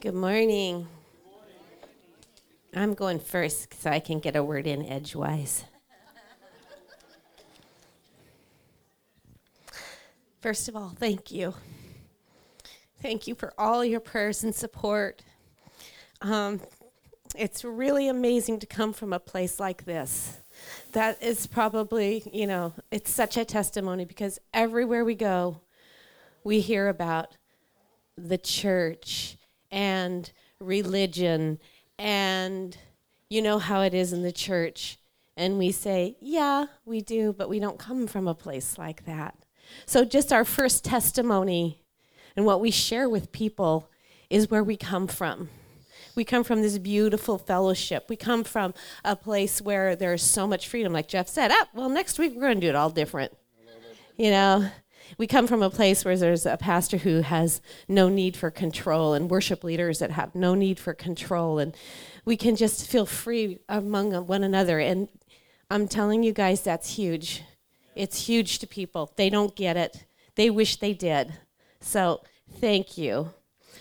Good morning. I'm going first so I can get a word in edgewise. First of all, thank you. Thank you for all your prayers and support. It's really amazing to come from a place like this. That is probably, it's such a testimony because everywhere we go, we hear about the church and religion, and you know how it is in the church. And we say, yeah, we do, but we don't come from a place like that. So just our first testimony and what we share with people is where we come from. We come from this beautiful fellowship. We come from a place where there's so much freedom. Like Jeff said, next week we're going to do it all different. We come from a place where there's a pastor who has no need for control and worship leaders that have no need for control. And we can just feel free among one another. And I'm telling you guys, that's huge. It's huge to people. They don't get it. They wish they did. So thank you.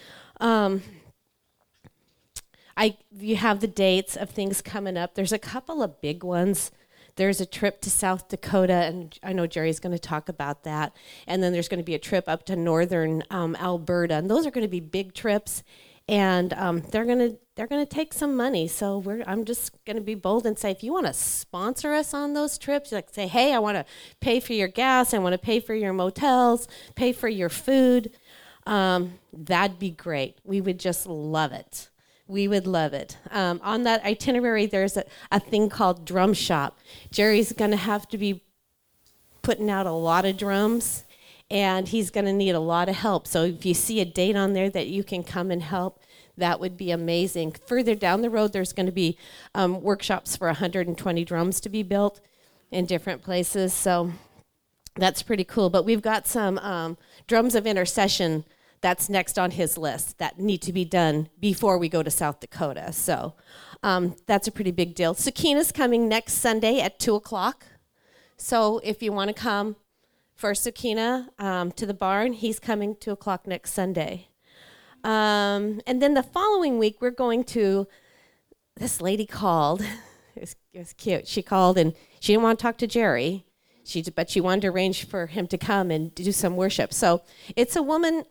You have the dates of things coming up. There's a couple of big ones. There's a trip to South Dakota, and I know Jerry's going to talk about that. And then there's going to be a trip up to northern Alberta, and those are going to be big trips. And they're going to take some money. So I'm just going to be bold and say, if you want to sponsor us on those trips, like say, hey, I want to pay for your gas, I want to pay for your motels, pay for your food. That'd be great. We would just love it. We would love it. On that itinerary, there's a thing called Drum Shop. Jerry's going to have to be putting out a lot of drums, and he's going to need a lot of help. So if you see a date on there that you can come and help, that would be amazing. Further down the road, there's going to be workshops for 120 drums to be built in different places. So that's pretty cool. But we've got some drums of intercession that's next on his list that need to be done before we go to South Dakota. So that's a pretty big deal. Sakina's coming next Sunday at 2 o'clock. So if you want to come for Sakina to the barn, he's coming 2 o'clock next Sunday. And then the following week, we're going to, this lady called. It was cute. She called, and she didn't want to talk to Jerry. But she wanted to arrange for him to come and do some worship. So it's a woman,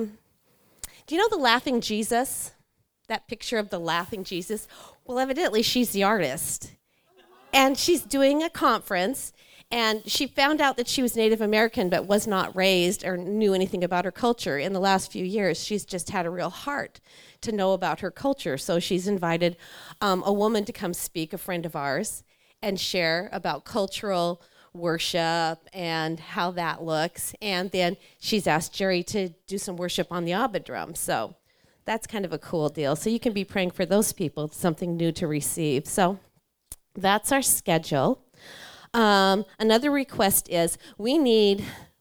do you know the Laughing Jesus? That picture of the Laughing Jesus? Well, evidently she's the artist. And she's doing a conference, and she found out that she was Native American but was not raised or knew anything about her culture. In the last few years, she's just had a real heart to know about her culture. So she's invited a woman to come speak, a friend of ours, and share about cultural worship and how that looks. And then she's asked Jerry to do some worship on the Abba drum. So that's kind of a cool deal. So you can be praying for those people. It's something new to receive. So that's our schedule. Another request is we need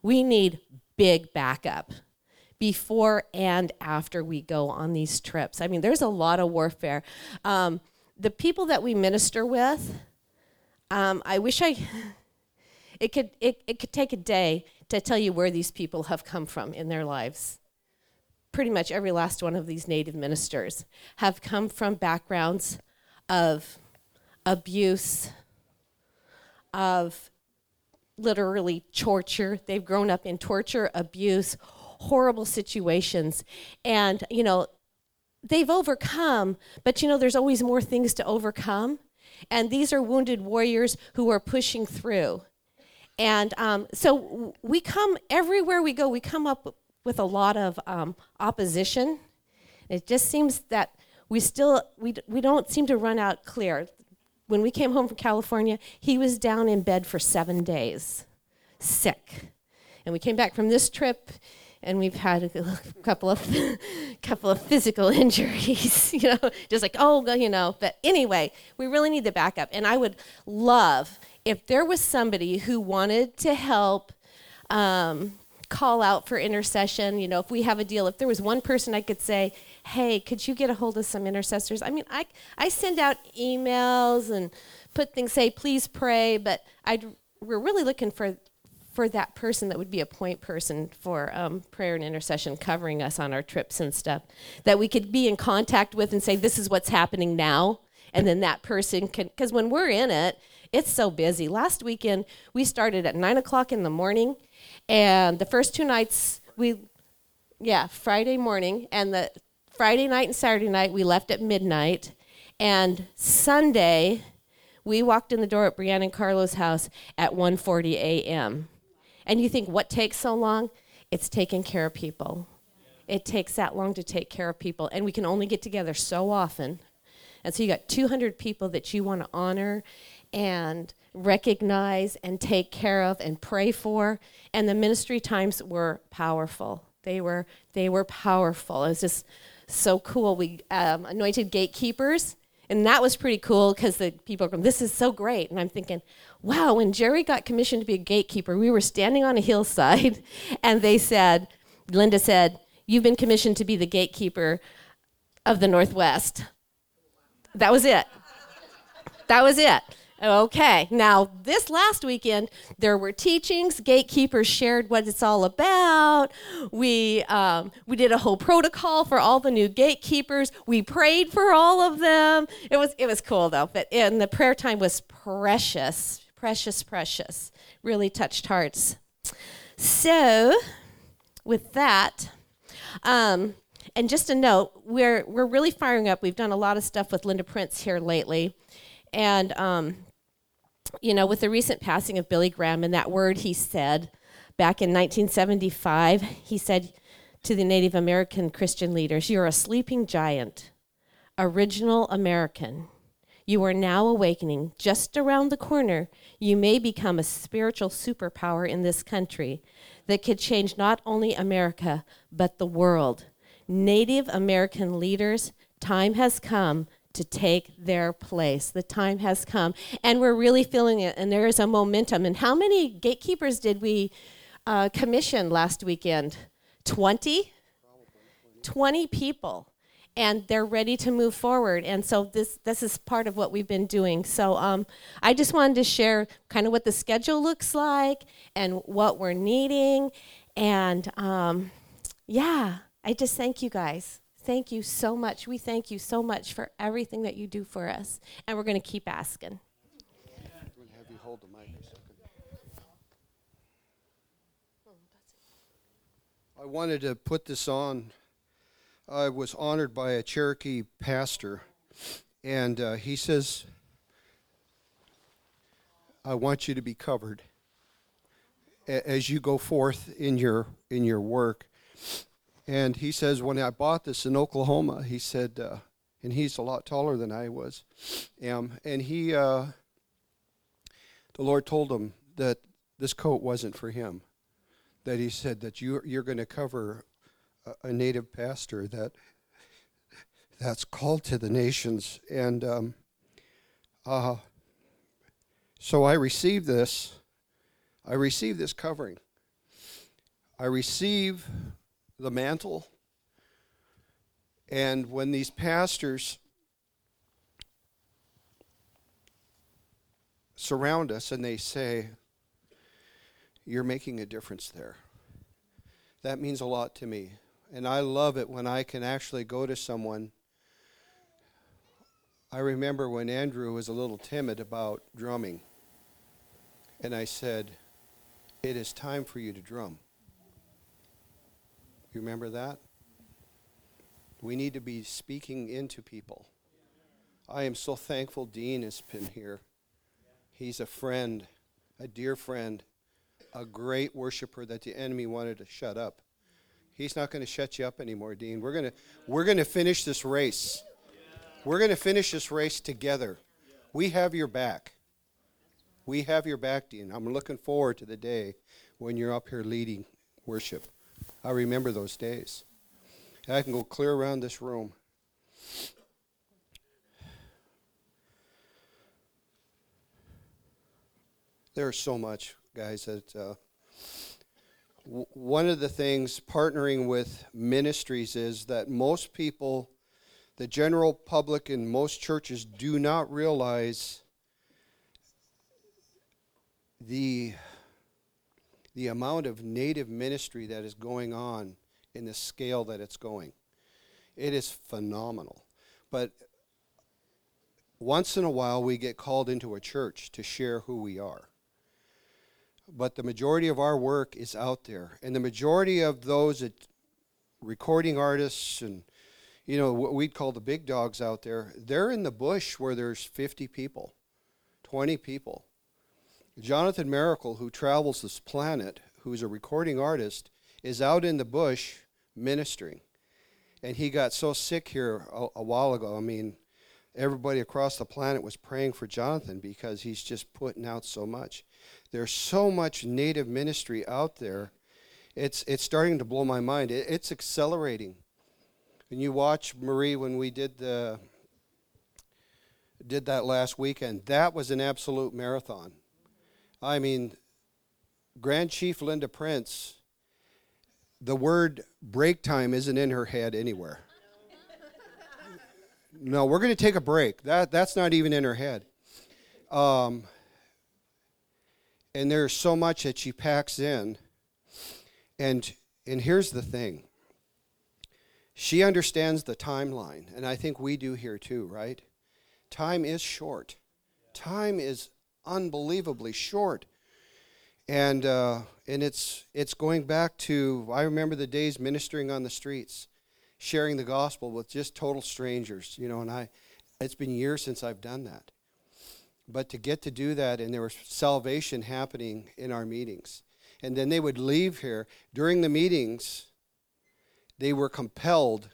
big backup before and after we go on these trips. I mean, there's a lot of warfare. The people that we minister with, I wish it could take a day to tell you where these people have come from in their lives. Pretty much every last one of these Native ministers have come from backgrounds of abuse, of literally torture. They've grown up in torture, abuse, horrible situations. And, they've overcome, but, there's always more things to overcome. And these are wounded warriors who are pushing through. And so we come, everywhere we go, we come up with a lot of opposition. It just seems that we don't seem to run out clear. When we came home from California, he was down in bed for 7 days, sick. And we came back from this trip, and we've had a couple of physical injuries, just like, But anyway, we really need the backup. And I would love if there was somebody who wanted to help call out for intercession, if we have a deal, if there was one person I could say, hey, could you get a hold of some intercessors? I mean, I send out emails and put things, say, please pray, but we're really looking for for that person that would be a point person for prayer and intercession, covering us on our trips and stuff, that we could be in contact with and say, this is what's happening now. And then that person can, because when we're in it, it's so busy. Last weekend, we started at 9 o'clock in the morning, and the first 2 nights, Friday morning, and the Friday night and Saturday night, we left at midnight, and Sunday, we walked in the door at Brianna and Carlo's house at 1:40 a.m. And you think, what takes so long? It's taking care of people. It takes that long to take care of people, and we can only get together so often. And so you got 200 people that you want to honor and recognize and take care of and pray for. And the ministry times were powerful. They were powerful. It was just so cool. We anointed gatekeepers, and that was pretty cool because the people are going, this is so great. And I'm thinking, wow, when Jerry got commissioned to be a gatekeeper, we were standing on a hillside, and Linda said, you've been commissioned to be the gatekeeper of the Northwest. That was it. Okay, now this last weekend, there were teachings. Gatekeepers shared what it's all about. We did a whole protocol for all the new gatekeepers. We prayed for all of them. It was cool though. And the prayer time was precious. Really touched hearts. So, with that. And just a note, we're really firing up. We've done a lot of stuff with Linda Prince here lately. And, with the recent passing of Billy Graham and that word he said back in 1975, he said to the Native American Christian leaders, you're a sleeping giant, original American. You are now awakening. Just around the corner, you may become a spiritual superpower in this country that could change not only America, but the world. Native American leaders, time has come to take their place. The time has come, and we're really feeling it, and there is a momentum. And how many gatekeepers did we commission last weekend? 20? 20 people, and they're ready to move forward. And so this is part of what we've been doing. So I just wanted to share kind of what the schedule looks like and what we're needing. And I just thank you guys. Thank you so much. We thank you so much for everything that you do for us. And we're going to keep asking. I'm going to have you hold the mic a second. I wanted to put this on. I was honored by a Cherokee pastor, and he says, I want you to be covered as you go forth in your work. And he says, when I bought this in Oklahoma, he said, and he's a lot taller than I was, and he, the Lord told him that this coat wasn't for him, that he said that you're going to cover a native pastor that's called to the nations. And so I received this covering. I receive the mantle. And when these pastors surround us and they say, you're making a difference there, that means a lot to me. And I love it when I can actually go to someone. I remember when Andrew was a little timid about drumming, and I said, it is time for you to drum. You remember that? We need to be speaking into people. I am so thankful Dean has been here. He's a friend, a dear friend, a great worshiper that the enemy wanted to shut up. He's not going to shut you up anymore, Dean. We're going to finish this race. We're going to finish this race together. We have your back. We have your back, Dean. I'm looking forward to the day when you're up here leading worship. I remember those days. I can go clear around this room. There's so much, guys, that one of the things partnering with ministries is that most people, the general public in most churches, do not realize the the amount of native ministry that is going on in the scale that it's going. It is phenomenal. But once in a while, we get called into a church to share who we are. But the majority of our work is out there. And the majority of those recording artists and, you know, what we'd call the big dogs out there, they're in the bush where there's 50 people, 20 people. Jonathan Miracle, who travels this planet, who's a recording artist, is out in the bush ministering. And he got so sick here a while ago. I mean, everybody across the planet was praying for Jonathan because he's just putting out so much. There's so much native ministry out there. It's starting to blow my mind. It's accelerating. And you watch, Marie, when we did that last weekend, that was an absolute marathon. I mean, Grand Chief Linda Prince, the word break time isn't in her head anywhere. No, we're going to take a break. That's not even in her head. And there's so much that she packs in. And here's the thing. She understands the timeline, and I think we do here too, right? Time is short. Time is unbelievably short. And it's going back to, I remember the days ministering on the streets, sharing the gospel with just total strangers, you know, and it's been years since I've done that. But to get to do that, and there was salvation happening in our meetings. And then they would leave here. During the meetings, they were compelled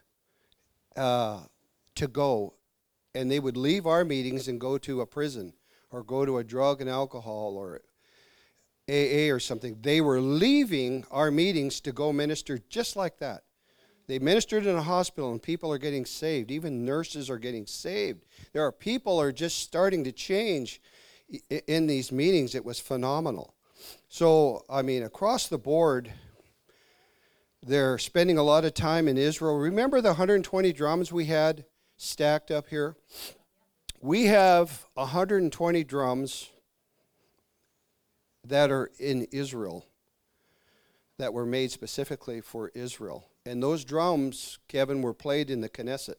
to go. And they would leave our meetings and go to a prison or go to a drug and alcohol or AA or something. They were leaving our meetings to go minister just like that. They ministered in a hospital and people are getting saved. Even nurses are getting saved. There are people are just starting to change in these meetings. It was phenomenal. So, I mean, across the board, they're spending a lot of time in Israel. Remember the 120 drums we had stacked up here? We have 120 drums that are in Israel that were made specifically for Israel. And those drums, Kevin, were played in the Knesset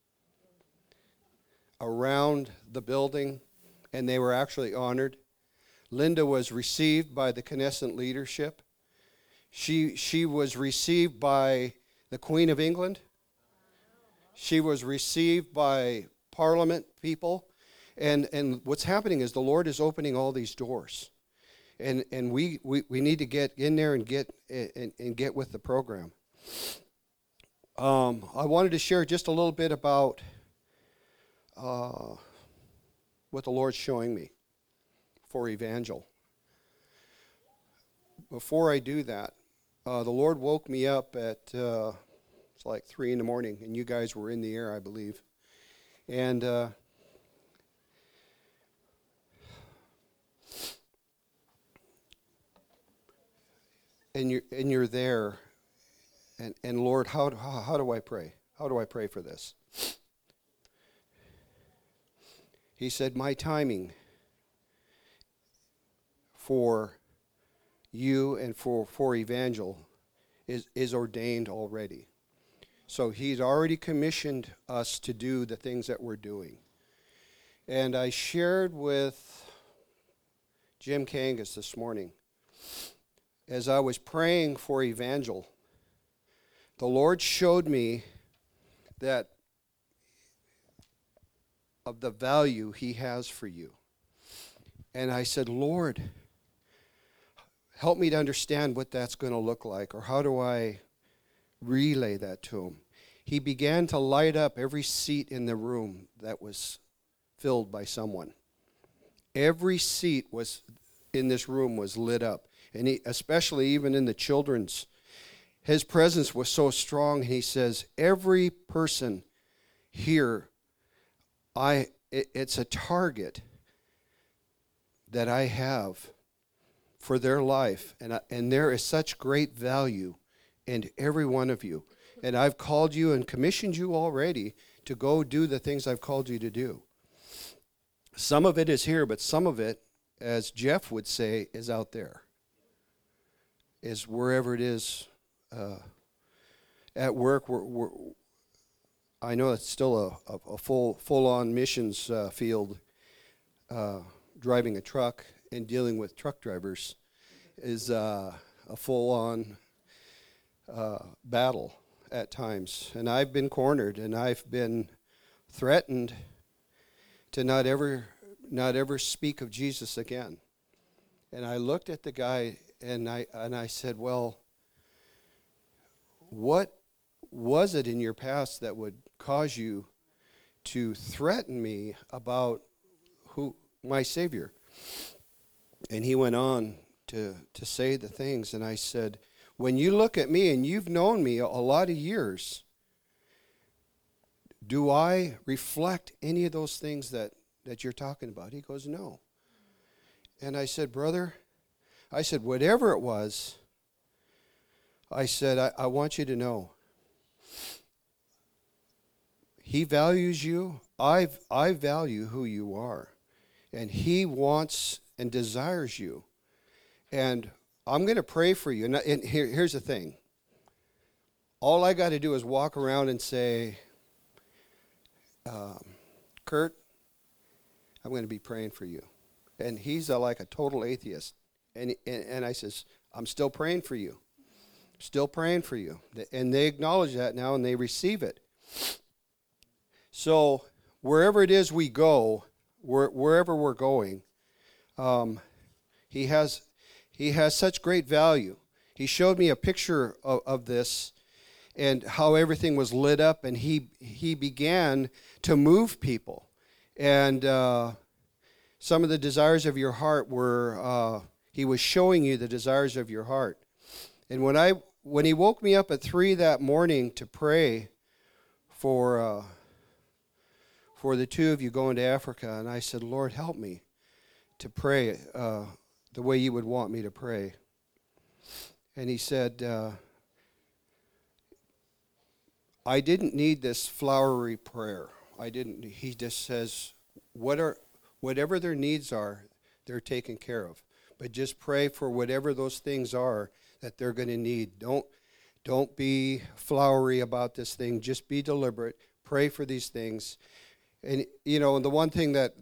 around the building, and they were actually honored. Linda was received by the Knesset leadership. She was received by the Queen of England. She was received by Parliament people. And what's happening is the Lord is opening all these doors. And we need to get in there and get with the program. I wanted to share just a little bit about what the Lord's showing me for Evangel. Before I do that, the Lord woke me up at it's like 3 a.m, and you guys were in the air, I believe. And you're there, and Lord, how do I pray? How do I pray for this? He said, my timing for you and for Evangel is ordained already. So he's already commissioned us to do the things that we're doing. And I shared with Jim Kangas this morning, as I was praying for Evangel, the Lord showed me that of the value he has for you. And I said, Lord, help me to understand what that's going to look like, or how do I relay that to him. He began to light up every seat in the room that was filled by someone. Every seat was in this room was lit up. And he, especially even in the children's, his presence was so strong. He says, every person here, it's a target that I have for their life. And there is such great value in every one of you. And I've called you and commissioned you already to go do the things I've called you to do. Some of it is here, but some of it, as Jeff would say, is out there. is wherever it is at work. I know it's still a full-on missions field. Driving a truck and dealing with truck drivers is a full-on battle at times. And I've been cornered, and I've been threatened to not ever speak of Jesus again. And I looked at the guy and I said, well, what was it in your past that would cause you to threaten me about who my Savior? And he went on to say the things, and I said, when you look at me, and you've known me a lot of years, do I reflect any of those things that you're talking about? He goes, no. And I said, brother, whatever it was, I said, I want you to know, he values you. I value who you are. And he wants and desires you. And I'm going to pray for you. And here's the thing. All I got to do is walk around and say, Kurt, I'm going to be praying for you. And he's like a total atheist. And I says, I'm still praying for you. Still praying for you. And they acknowledge that now, and they receive it. So wherever it is we go, wherever we're going, he has such great value. He showed me a picture of this and how everything was lit up, and he began to move people. And some of the desires of your heart were, he was showing you the desires of your heart. And when he woke me up at 3 that morning to pray for the two of you going to Africa, and I said, Lord, help me to pray the way you would want me to pray. And he said, I didn't need this flowery prayer. He just says, whatever their needs are, they're taken care of. But just pray for whatever those things are that they're going to need. Don't be flowery about this thing. Just be deliberate. Pray for these things. And, and the one thing that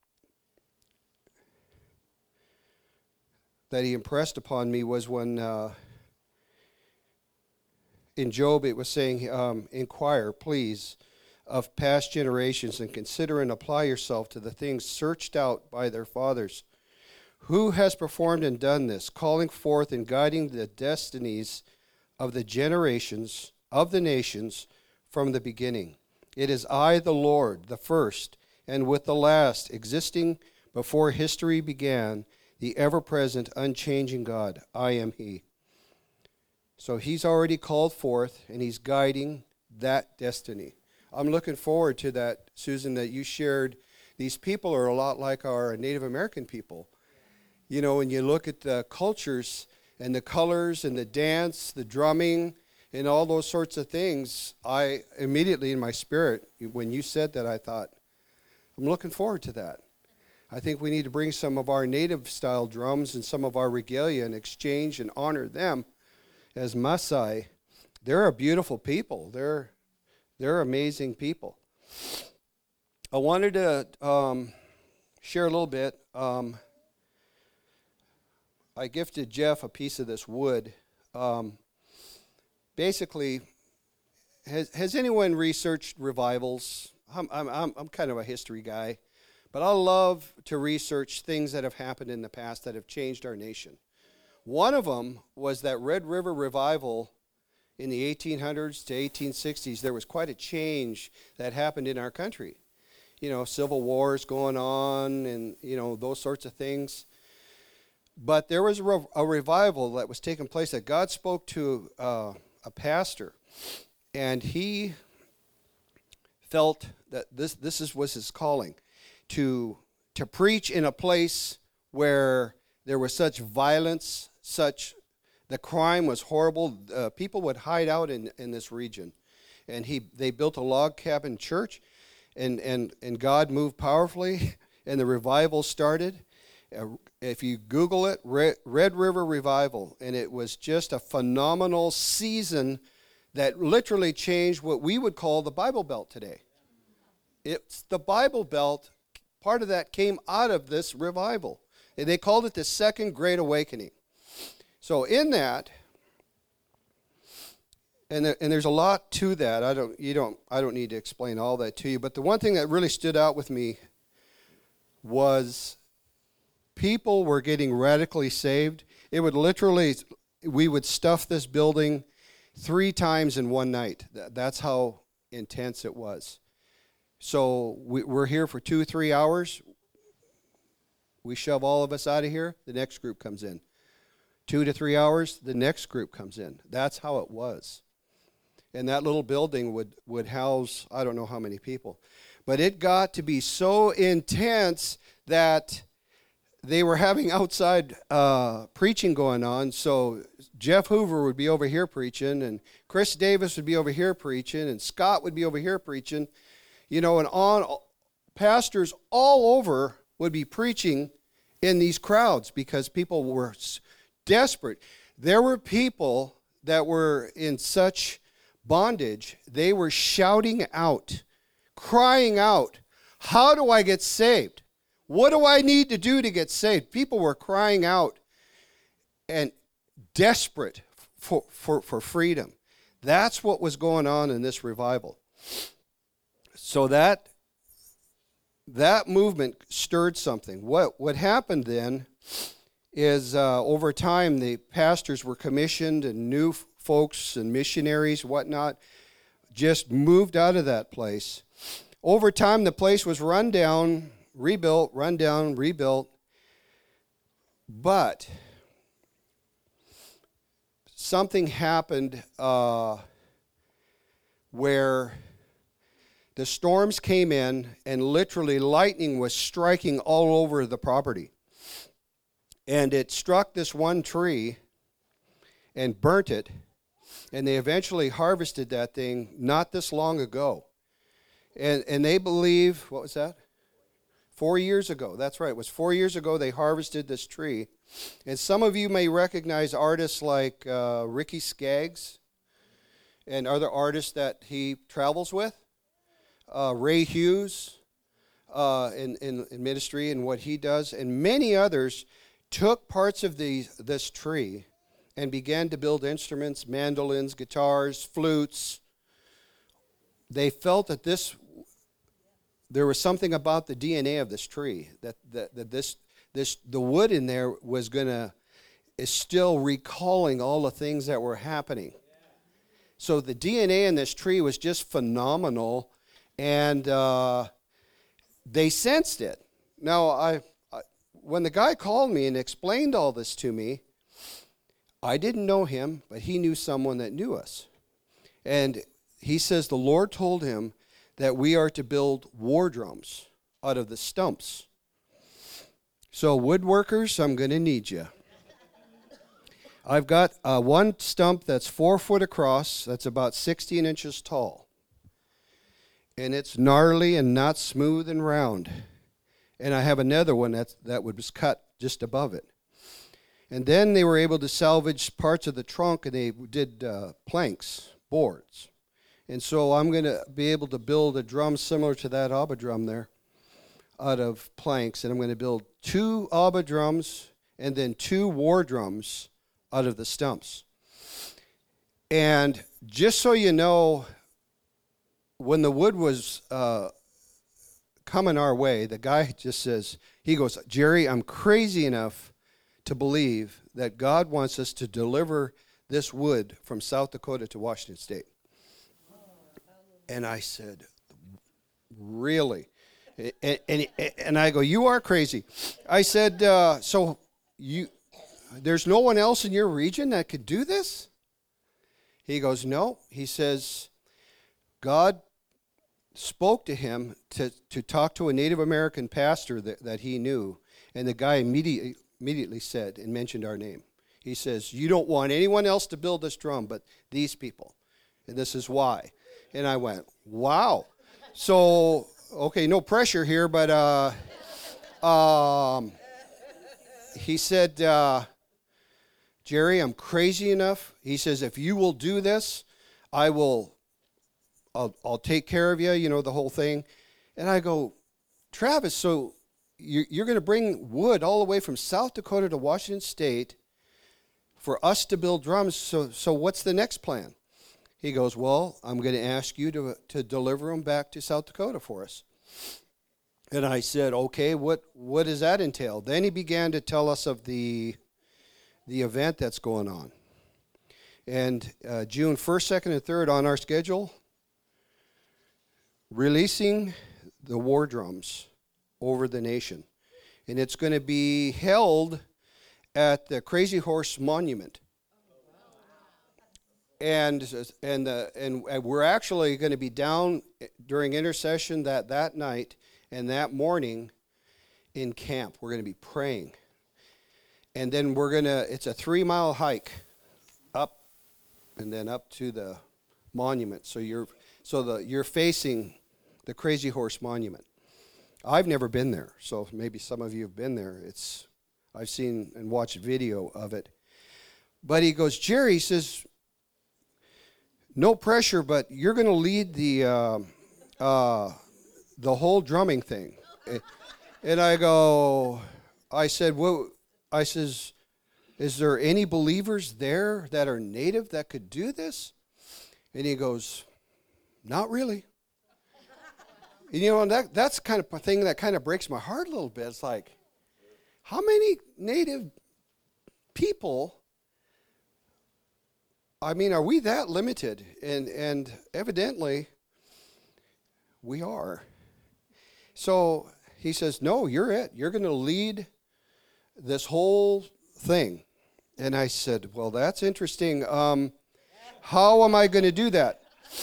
he impressed upon me was when in Job it was saying, inquire, please, of past generations, and consider and apply yourself to the things searched out by their fathers. Who has performed and done this, calling forth and guiding the destinies of the generations of the nations from the beginning? It is I, the Lord, the first, and with the last, existing before history began, the ever-present, unchanging God. I am He. So He's already called forth, and He's guiding that destiny. I'm looking forward to that, Susan, that you shared. These people are a lot like our Native American people. When you look at the cultures and the colors and the dance, the drumming, and all those sorts of things, I immediately in my spirit, when you said that, I thought, I'm looking forward to that. I think we need to bring some of our native style drums and some of our regalia and exchange and honor them as Maasai. They're a beautiful people. They're amazing people. I wanted to share a little bit. I gifted Jeff a piece of this wood. Basically, has anyone researched revivals? I'm kind of a history guy, but I love to research things that have happened in the past that have changed our nation. One of them was that Red River Revival in the 1800s to 1860s. There was quite a change that happened in our country. Civil wars going on and, those sorts of things. But there was a revival that was taking place that God spoke to a pastor, and he felt that this was his calling, to preach in a place where there was such violence, the crime was horrible. People would hide out in this region, and they built a log cabin church, and God moved powerfully, and the revival started. If you Google it, Red River Revival, and it was just a phenomenal season that literally changed what we would call the Bible Belt today. It's the Bible Belt. Part of that came out of this revival. And they called it the Second Great Awakening. So in that, and there's a lot to that. I don't need to explain all that to you. But the one thing that really stood out with me was people were getting radically saved. It would literally, we would stuff this building 3 times in one night. That's how intense it was. So we're here for 2-3 hours. We shove all of us out of here. The next group comes in. 2 to 3 hours, the next group comes in. That's how it was. And that little building would house, I don't know how many people. But it got to be so intense that they were having outside preaching going on. So Jeff Hoover would be over here preaching, and Chris Davis would be over here preaching, and Scott would be over here preaching. And pastors all over would be preaching in these crowds because people were desperate. There were people that were in such bondage, they were shouting out, crying out, how do I get saved? What do I need to do to get saved? People were crying out and desperate for freedom. That's what was going on in this revival. So that movement stirred something. What happened then is over time the pastors were commissioned and new folks and missionaries, whatnot, just moved out of that place. Over time the place was run down, rebuilt, but something happened where the storms came in and literally lightning was striking all over the property. And it struck this one tree and burnt it. And they eventually harvested that thing not this long ago. And they believe, what was that? 4 years ago. That's right. It was 4 years ago they harvested this tree. And some of you may recognize artists like Ricky Skaggs and other artists that he travels with. Ray Hughes in ministry and what he does. And many others took parts of this tree and began to build instruments, mandolins, guitars, flutes. They felt that there was something about the DNA of this tree, that the wood in there is still recalling all the things that were happening. So the DNA in this tree was just phenomenal, and they sensed it. Now, when the guy called me and explained all this to me, I didn't know him, but he knew someone that knew us. And he says the Lord told him that we are to build war drums out of the stumps. So woodworkers, I'm going to need you. I've got one stump that's 4 foot across, that's about 16 inches tall. And it's gnarly and not smooth and round. And I have another one that was cut just above it. And then they were able to salvage parts of the trunk, and they did planks, boards. And so I'm going to be able to build a drum similar to that Abba drum there out of planks. And I'm going to build 2 Abba drums and then 2 war drums out of the stumps. And just so you know, when the wood was coming our way, the guy just says, he goes, Jerry, I'm crazy enough to believe that God wants us to deliver this wood from South Dakota to Washington State. And I said, really? And I go, you are crazy. I said, so there's no one else in your region that could do this? He goes, no. He says, God spoke to him to talk to a Native American pastor that he knew, and the guy immediately said and mentioned our name. He says, you don't want anyone else to build this drum but these people, and this is why. And I went, wow. So, okay, no pressure here, but he said, Jerry, I'm crazy enough. He says, if you will do this, I'll take care of you, you know, the whole thing. And I go, Travis, so you're going to bring wood all the way from South Dakota to Washington State for us to build drums. So what's the next plan? He goes, well, I'm going to ask you to deliver them back to South Dakota for us. And I said, okay, what does that entail? Then he began to tell us of the event that's going on. And June 1st, 2nd, and 3rd on our schedule, releasing the war drums over the nation. And it's going to be held at the Crazy Horse Monument. And we're actually going to be down during intercession that night and that morning in camp. We're going to be praying. And then it's a 3-mile hike up and then up to the monument. So you're facing the Crazy Horse Monument. I've never been there, so maybe some of you have been there. I've seen and watched video of it. But he goes, Jerry, he says, no pressure, but you're going to lead the whole drumming thing. And I says, is there any believers there that are native that could do this? And he goes, not really. And, you know, that's kind of a thing that kind of breaks my heart a little bit. It's like, how many native people, I mean, are we that limited? And evidently, we are. So he says, no, you're it. You're going to lead this whole thing. And I said, well, that's interesting. How am I going to do that?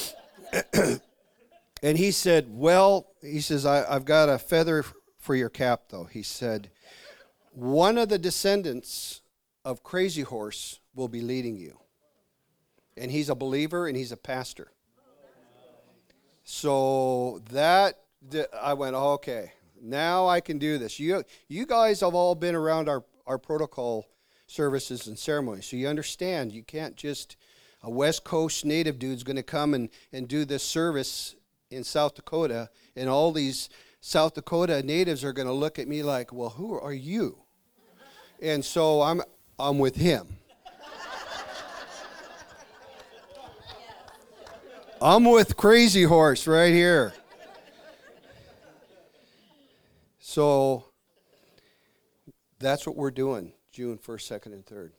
And he said, I've got a feather for your cap, though. He said, one of the descendants of Crazy Horse will be leading you. And he's a believer and he's a pastor. So I went, okay, now I can do this. You guys have all been around our protocol services and ceremonies, so you understand you can't just, a West Coast native dude's going to come and do this service in South Dakota, and all these South Dakota natives are going to look at me like, well, who are you? And so I'm with him. I'm with Crazy Horse right here. So that's what we're doing, June 1st, 2nd, and 3rd.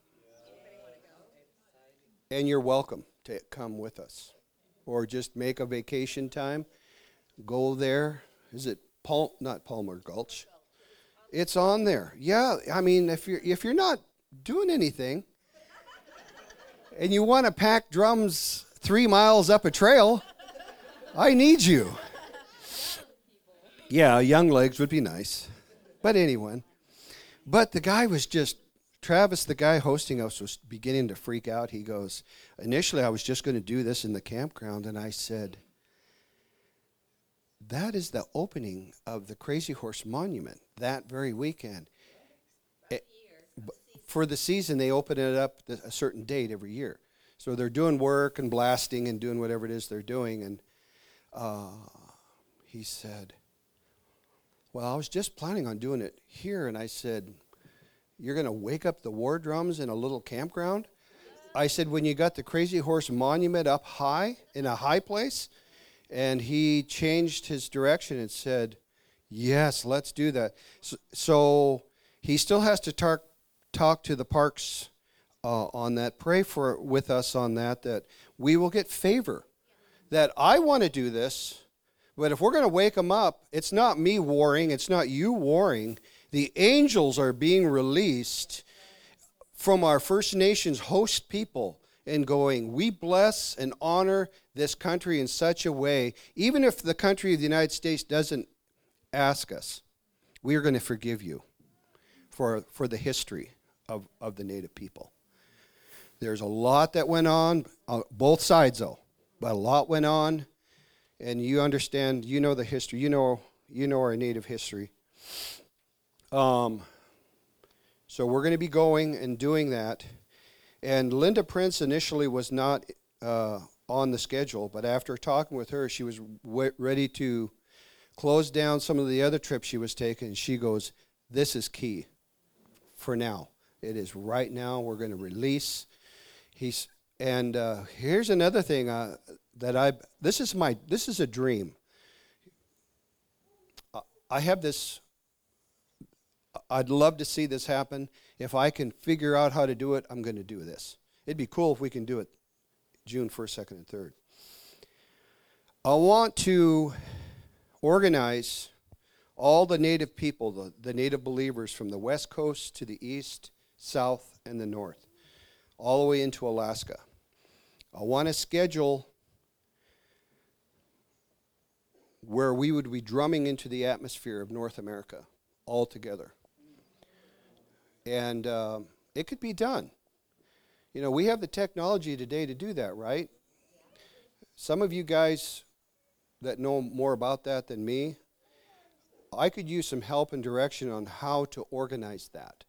And you're welcome to come with us. Or just make a vacation time. Go there. Is it not Palmer Gulch? It's on there. Yeah, I mean, if you're not doing anything and you want to pack drums 3 miles up a trail, I need you. Yeah, young legs would be nice. But anyone. But the guy was just, Travis, the guy hosting us, was beginning to freak out. He goes, initially I was just going to do this in the campground, and I said, that is the opening of the Crazy Horse Monument that very weekend. For the season, they open it up a certain date every year. So they're doing work and blasting and doing whatever it is they're doing. And he said, well, I was just planning on doing it here. And I said, you're going to wake up the war drums in a little campground? I said, when you got the Crazy Horse Monument up high, in a high place? And he changed his direction and said, yes, let's do that. So he still has to talk to the parks on that. Pray with us on that we will get favor. That I want to do this, but if we're going to wake them up, it's not me warring, it's not you warring. The angels are being released from our First Nations host people and going, we bless and honor this country in such a way, even if the country of the United States doesn't ask us, we are going to forgive you for the history of the Native people. There's a lot that went on, both sides though, but a lot went on, and you understand, you know the history, you know our Native history. So we're going to be going and doing that. And Linda Prince initially was not on the schedule, but after talking with her, she was ready to close down some of the other trips she was taking. She goes, this is key for now. It is right now. We're going to release. Here's another thing this is a dream. I have this. I'd love to see this happen. If I can figure out how to do it, I'm going to do this. It'd be cool if we can do it June 1st, 2nd, and 3rd. I want to organize all the native people, the native believers from the west coast to the east, south, and the north, all the way into Alaska. I want to schedule where we would be drumming into the atmosphere of North America all together. And it could be done. You know, we have the technology today to do that, right? Some of you guys that know more about that than me, I could use some help and direction on how to organize that.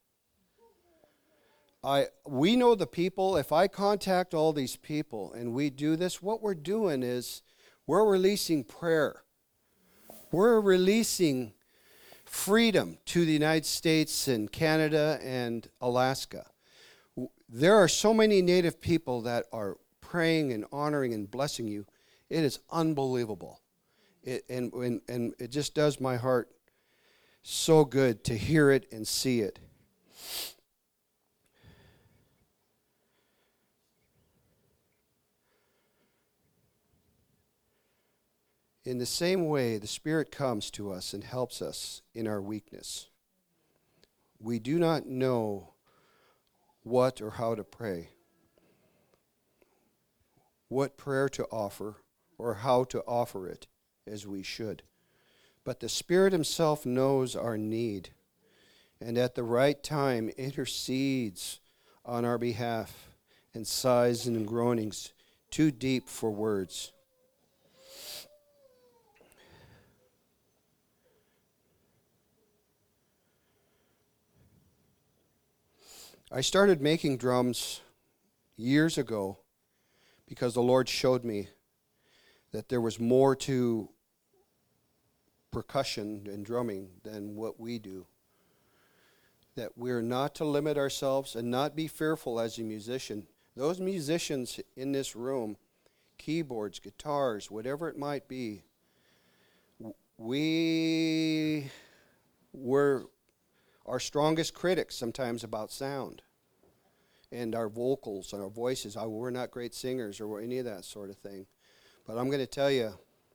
We know the people. If I contact all these people and we do this, what we're doing is we're releasing prayer. We're releasing freedom to the United States and Canada and Alaska. There are so many native people that are praying and honoring and blessing you. It is unbelievable. And it just does my heart so good to hear it and see it. In the same way, the Spirit comes to us and helps us in our weakness. We do not know what or how to pray, what prayer to offer, or how to offer it as we should. But the Spirit Himself knows our need, and at the right time intercedes on our behalf in sighs and groanings too deep for words. I started making drums years ago because the Lord showed me that there was more to percussion and drumming than what we do. That we're not to limit ourselves and not be fearful as a musician. Those musicians in this room, keyboards, guitars, whatever it might be, we were our strongest critics sometimes about sound and our vocals and our voices. We're not great singers or any of that sort of thing. But I'm going to tell you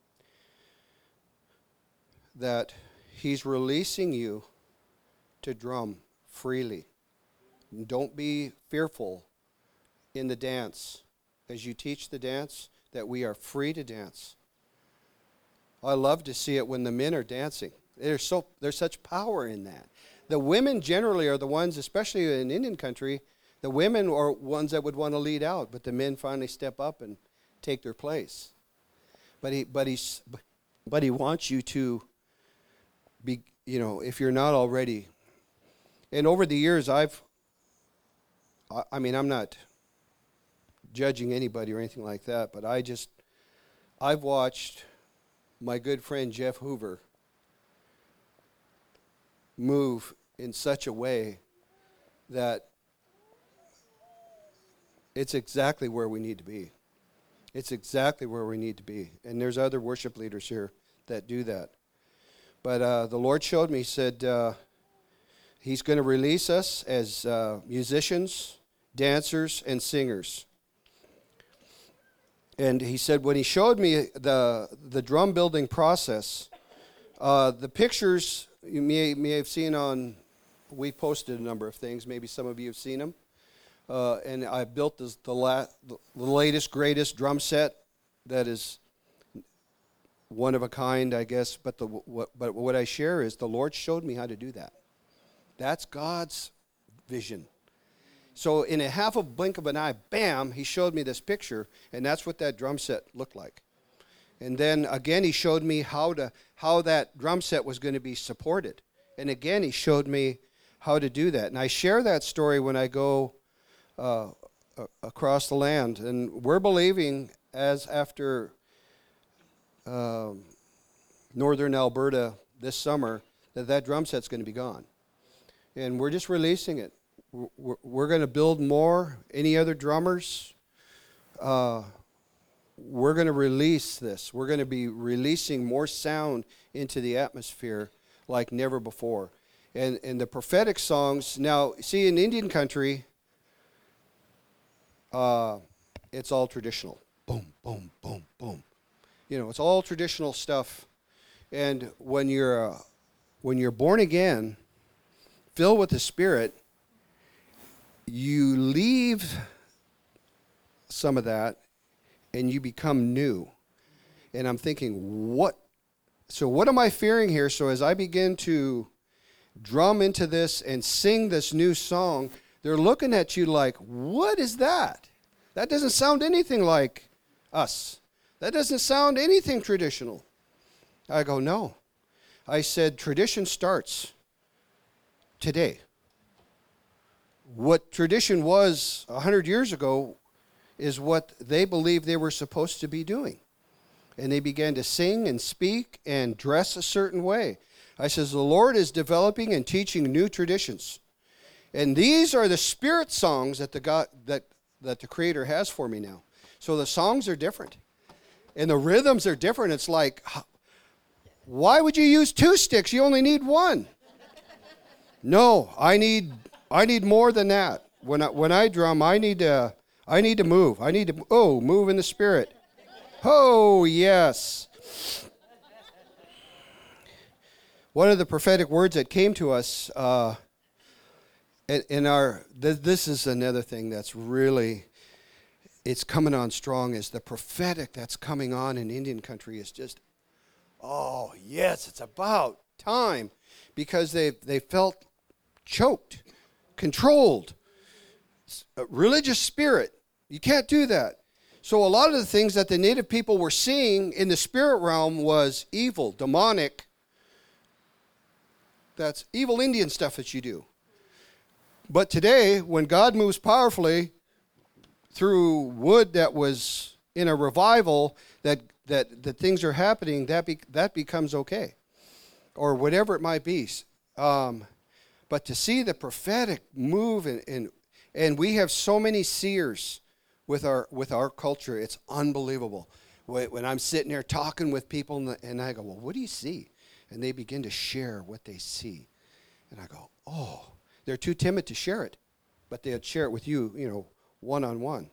that He's releasing you to drum freely. Don't be fearful in the dance. As you teach the dance, that we are free to dance. I love to see it when the men are dancing. There's such power in that. The women generally are the ones, especially in Indian country, the women are ones that would want to lead out, but the men finally step up and take their place. But he wants you to be, if you're not already. And over the years, I'm not judging anybody or anything like that, but I've watched my good friend Jeff Hoover move in such a way that it's exactly where we need to be. It's exactly where we need to be. And there's other worship leaders here that do that. But the Lord showed me, He said, He's going to release us as musicians, dancers, and singers. And He said, when He showed me the drum building process, the pictures you may have seen we posted a number of things. Maybe some of you have seen them. And I built the latest, greatest drum set that is one of a kind, I guess. But what I share is the Lord showed me how to do that. That's God's vision. So in a half a blink of an eye, bam, He showed me this picture, and that's what that drum set looked like. And then again, He showed me how that drum set was going to be supported. And again, He showed me how to do that. And I share that story when I go across the land. And we're believing, as after northern Alberta this summer, that drum set's going to be gone. And we're just releasing it. We're going to build more. Any other drummers? We're going to release this. We're going to be releasing more sound into the atmosphere like never before. And the prophetic songs, now, see, in Indian country, it's all traditional. Boom, boom, boom, boom. You know, it's all traditional stuff. And when you're born again, filled with the Spirit, you leave some of that and you become new. And I'm thinking, what am I fearing here? So as I begin to drum into this and sing this new song, they're looking at you like, what is that? That doesn't sound anything like us. That doesn't sound anything traditional. I go, no. I said, tradition starts today. What tradition was 100 years ago is what they believed they were supposed to be doing. And they began to sing and speak and dress a certain way. I says, the Lord is developing and teaching new traditions. And these are the spirit songs that the Creator has for me now. So the songs are different. And the rhythms are different. It's like, why would you use 2 sticks? You only need 1. No, I need more than that. When I drum, I need to move. I need to move in the Spirit. Oh, yes. One of the prophetic words that came to us this is another thing that's really, it's coming on strong, is the prophetic that's coming on in Indian country is just, oh, yes, it's about time, because they felt choked, controlled, religious spirit. You can't do that. So a lot of the things that the native people were seeing in the spirit realm was evil, demonic. That's evil Indian stuff that you do. But today, when God moves powerfully through wood that was in a revival, that things are happening, that becomes okay, or whatever it might be. But to see the prophetic move, and we have so many seers with our culture, it's unbelievable. When I'm sitting there talking with people, and I go, well, what do you see? And they begin to share what they see. And I go, oh, they're too timid to share it. But they'll share it with you, one-on-one.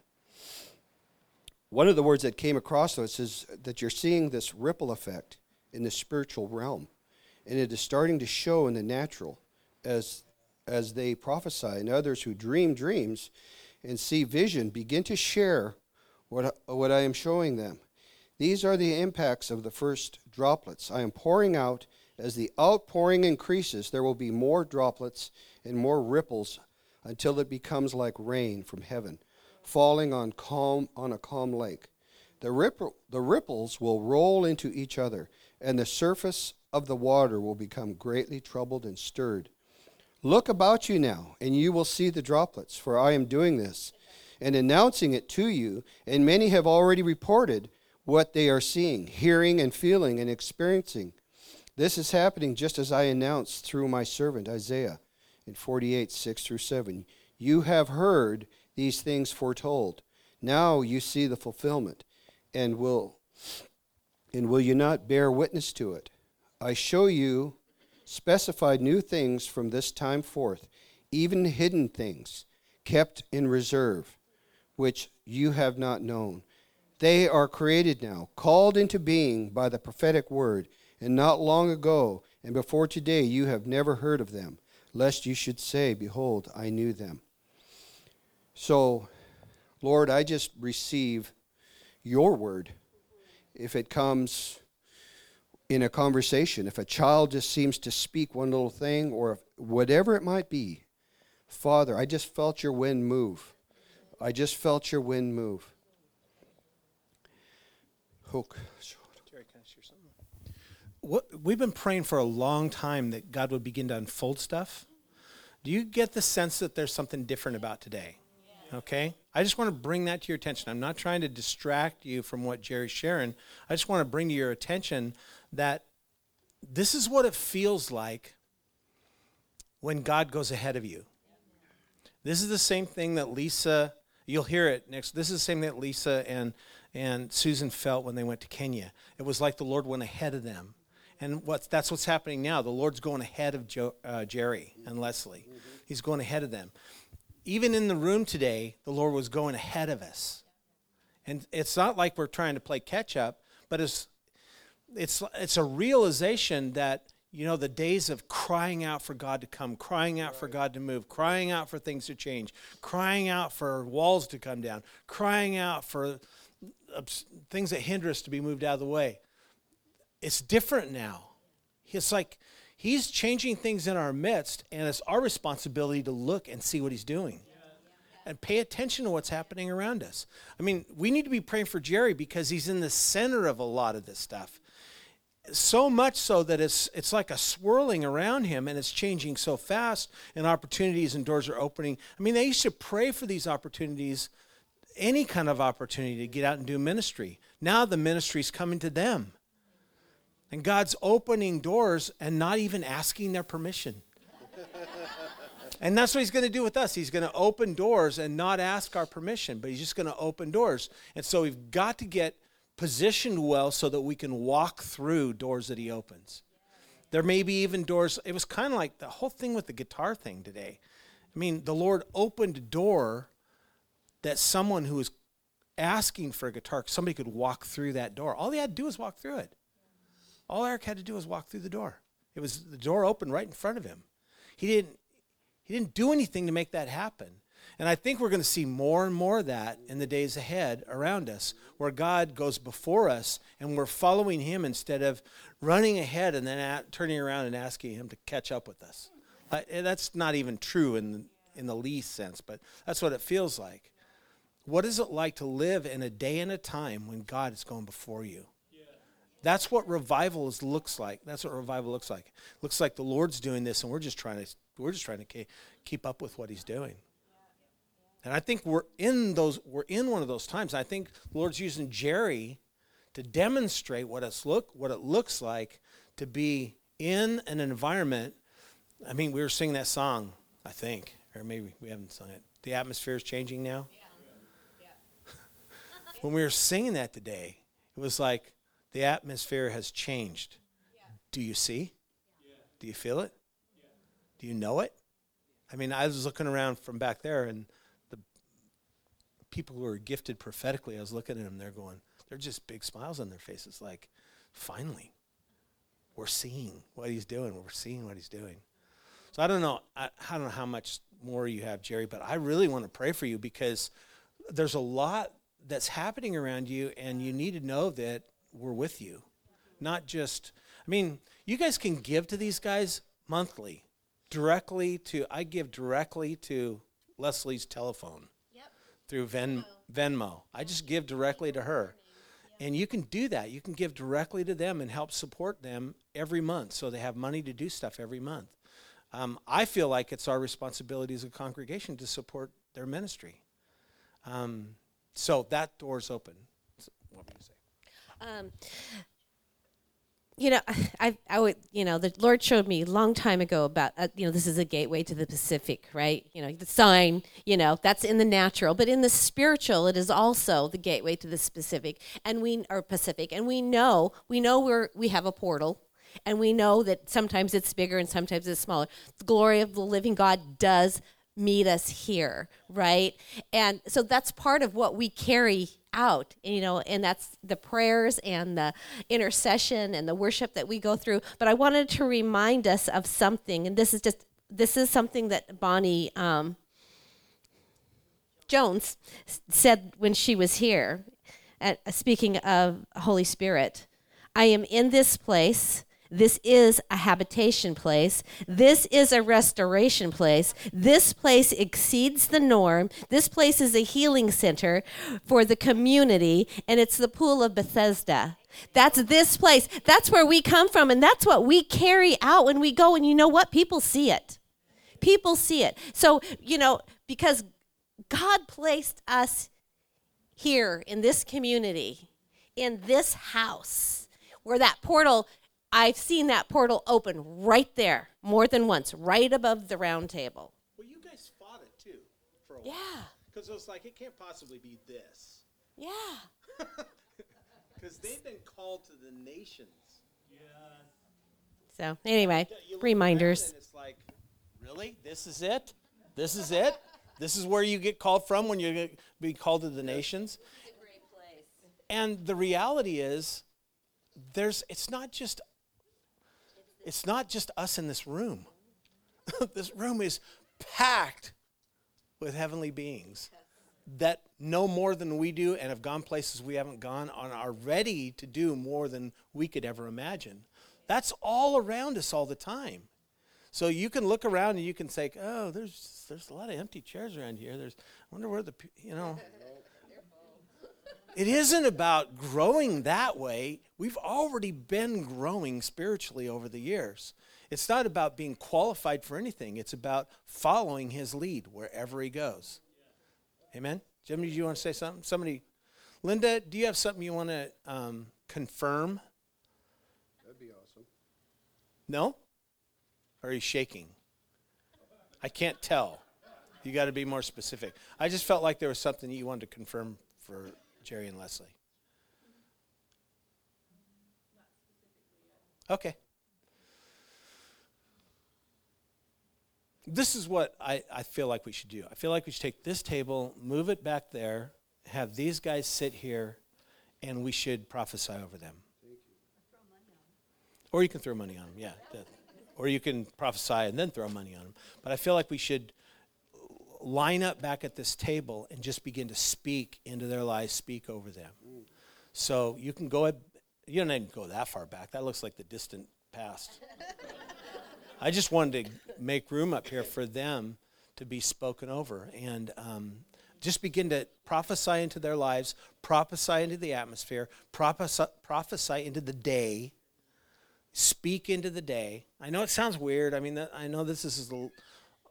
One of the words that came across though, it says that you're seeing this ripple effect in the spiritual realm. And it is starting to show in the natural as they prophesy. And others who dream dreams and see vision begin to share what I am showing them. These are the impacts of the first droplets. I am pouring out. As the outpouring increases, there will be more droplets and more ripples until it becomes like rain from heaven, falling on a calm lake. The ripples will roll into each other, and the surface of the water will become greatly troubled and stirred. Look about you now, and you will see the droplets, for I am doing this and announcing it to you, and many have already reported what they are seeing, hearing, and feeling, and experiencing. This is happening just as I announced through my servant Isaiah in 48:6-7. You have heard these things foretold. Now you see the fulfillment, and will you not bear witness to it? I show you specified new things from this time forth, even hidden things kept in reserve, which you have not known. They are created now, called into being by the prophetic word, and not long ago and before today you have never heard of them, lest you should say, behold, I knew them. So, Lord, I just receive your word. If it comes in a conversation, if a child just seems to speak one little thing, or whatever it might be, Father, I just felt your wind move. I just felt your wind move. Jerry, can I share something? We've been praying for a long time that God would begin to unfold stuff. Do you get the sense that there's something different about today? Okay? I just want to bring that to your attention. I'm not trying to distract you from what Jerry's sharing. I just want to bring to your attention that this is what it feels like when God goes ahead of you. This is the same thing that Lisa, you'll hear it next. This is the same thing that Lisa and Susan felt when they went to Kenya. It was like the Lord went ahead of them. And that's what's happening now. The Lord's going ahead of Jerry and Leslie. He's going ahead of them. Even in the room today, the Lord was going ahead of us. And it's not like we're trying to play catch up, but it's a realization that, you know, the days of crying out for God to come, crying out for God to move, crying out for things to change, crying out for walls to come down, crying out for things that hinder us to be moved out of the way. It's different now. It's like he's changing things in our midst, and it's our responsibility to look and see what he's doing and pay attention to what's happening around us. I mean, we need to be praying for Jerry because he's in the center of a lot of this stuff. So much so that it's like a swirling around him, and it's changing so fast, and opportunities and doors are opening. I mean, they used to pray for these opportunities, any kind of opportunity to get out and do ministry. Now the ministry's coming to them. And God's opening doors and not even asking their permission. And that's what he's going to do with us. He's going to open doors and not ask our permission, but he's just going to open doors. And so we've got to get positioned well so that we can walk through doors that he opens. There may be even doors. It was kind of like the whole thing with the guitar thing today. I mean, the Lord opened a door that someone who was asking for a guitar, somebody could walk through that door. All he had to do was walk through it. All Eric had to do was walk through the door. It was the door open right in front of him. He didn't do anything to make that happen. And I think we're going to see more and more of that in the days ahead around us, where God goes before us and we're following him instead of running ahead and then turning around and asking him to catch up with us. That's not even true in the least sense, but that's what it feels like. What is it like to live in a day and a time when God is going before you? That's what revival looks like. That's what revival looks like. It looks like the Lord's doing this, and we're just trying to keep up with what he's doing. And I think we're in one of those times. I think the Lord's using Jerry to demonstrate what it looks like to be in an environment. I mean, we were singing that song, I think, or maybe we haven't sung it. The atmosphere is changing now. Yeah. When we were singing that today, it was like, the atmosphere has changed. Yeah. Do you see? Yeah. Do you feel it? Yeah. Do you know it? I mean, I was looking around from back there, and the people who are gifted prophetically, I was looking at them, they're just big smiles on their faces, like, finally, we're seeing what he's doing. We're seeing what he's doing. So I don't know how much more you have, Jerry, but I really want to pray for you because there's a lot that's happening around you, and you need to know that we're with you. Not just, I mean, you guys can give to these guys monthly. I give directly to Leslie's telephone through Venmo. I just give directly to her. And you can do that. You can give directly to them and help support them every month so they have money to do stuff every month. I feel like it's our responsibility as a congregation to support their ministry. So that door's open. What would you say? The Lord showed me a long time ago about, this is a gateway to the Pacific, right? The sign, that's in the natural, but in the spiritual, it is also the gateway to the Pacific, and we know we have a portal, and we know that sometimes it's bigger and sometimes it's smaller. The glory of the living God does meet us here, right? And so that's part of what we carry out, and that's the prayers and the intercession and the worship that we go through. But I wanted to remind us of something, and this is something that Bonnie Jones said when she was here, speaking of Holy Spirit. I am in this place. This is a habitation place. This is a restoration place. This place exceeds the norm. This place is a healing center for the community, and it's the Pool of Bethesda. That's this place. That's where we come from, and that's what we carry out when we go, and you know what? People see it. People see it. So, because God placed us here in this community, in this house, where that portal, I've seen that portal open right there more than once, right above the round table. Well, you guys fought it too for a while. Yeah. Because it was like, it can't possibly be this. Yeah. Because they've been called to the nations. So anyway, You look reminders. around and it's like, really? This is it? This is it? This is where you get called from when you're being called to the nations? It's a great place. And the reality is, it's not just us in this room. This room is packed with heavenly beings that know more than we do and have gone places we haven't gone and are ready to do more than we could ever imagine. That's all around us all the time. So you can look around and you can say, oh, there's a lot of empty chairs around here. I wonder where It isn't about growing that way. We've already been growing spiritually over the years. It's not about being qualified for anything. It's about following his lead wherever he goes. Amen? Jimmy, do you want to say something? Linda, do you have something you want to confirm? That'd be awesome. No? Or are you shaking? I can't tell. You got to be more specific. I just felt like there was something that you wanted to confirm for Jerry and Leslie. Okay. This is what I feel like we should do. I feel like we should take this table, move it back there, have these guys sit here, and we should prophesy over them. Or you can throw money on them, yeah. Or you can prophesy and then throw money on them. But I feel like we should line up back at this table and just begin to speak into their lives, speak over them. So you can go, you don't even go that far back. That looks like the distant past. I just wanted to make room up here for them to be spoken over and just begin to prophesy into their lives, prophesy into the atmosphere, prophesy into the day, speak into the day. I know it sounds weird. I mean, I know this is a little...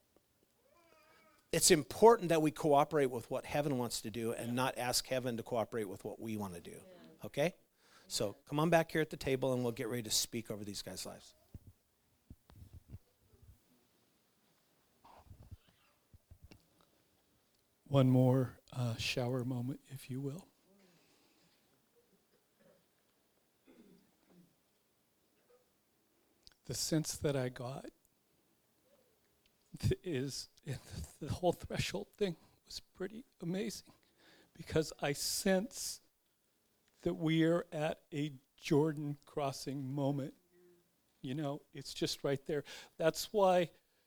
It's important that we cooperate with what heaven wants to do and not ask heaven to cooperate with what we want to do. Okay? So come on back here at the table and we'll get ready to speak over these guys' lives. One more shower moment, if you will. The sense that I got is the whole threshold thing was pretty amazing because I sense that we are at a Jordan crossing moment. You know, it's just right there. That's why